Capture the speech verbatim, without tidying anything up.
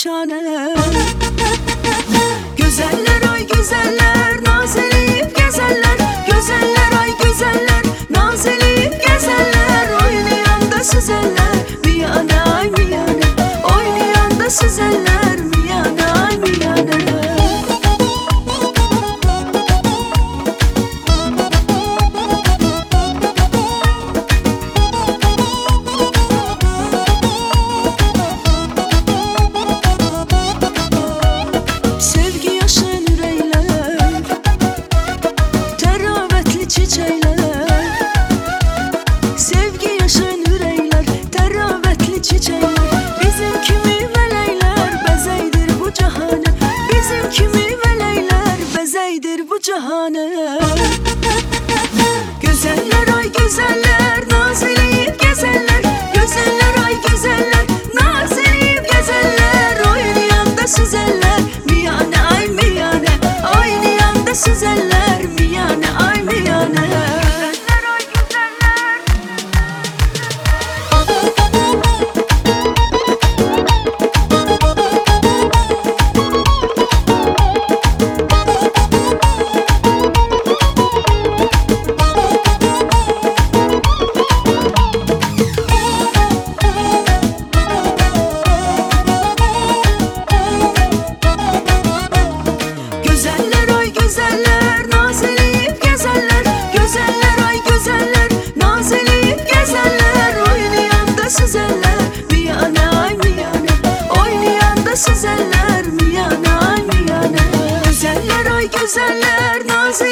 perişane. Güzeller ay güzeller naz eleyip gezerler. Güzeller ay güzeller naz eleyip gezerler. Oynayan da süzerler miyane ay miyane. Oynayan da süzerler miyane ay miyane. Bu cihane. Güzeller ay güzeller naz eleyip gezerler. Güzeller ay güzeller naz eleyip gezerler. Oynayan da süzerler miyane ay miyane. Oynayan da süzerler miyane ay miyane. Güzeller ay güzeller. Güzeller naz eleyip gezerler. Güzeller ay güzeller naz eleyip gezerler. Oynayan da süzerler miyane ay miyane. Oynayan da süzerler miyane ay miyane. Güzeller ay güzeller naz